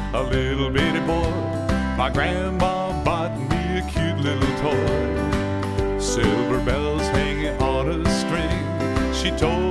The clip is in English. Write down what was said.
a little bitty boy. My grandma bought me a cute little toy. Silver bells hanging on a string. She told